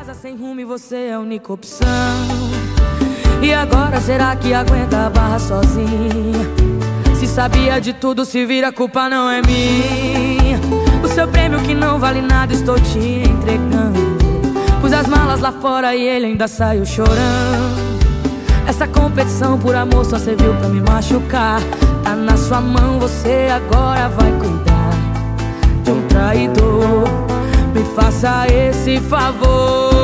casa sem rumo e você é a única opção. E agora será que aguenta a barra sozinha? Se sabia de tudo, se vira, a culpa não é minha. O seu prêmio que não vale nada estou te entregando. Pus as malas lá fora e ele ainda saiu chorando. Essa competição por amor só serviu pra me machucar. Tá na sua mão, você agora vai cuidar de um traidor. Me faça esse favor.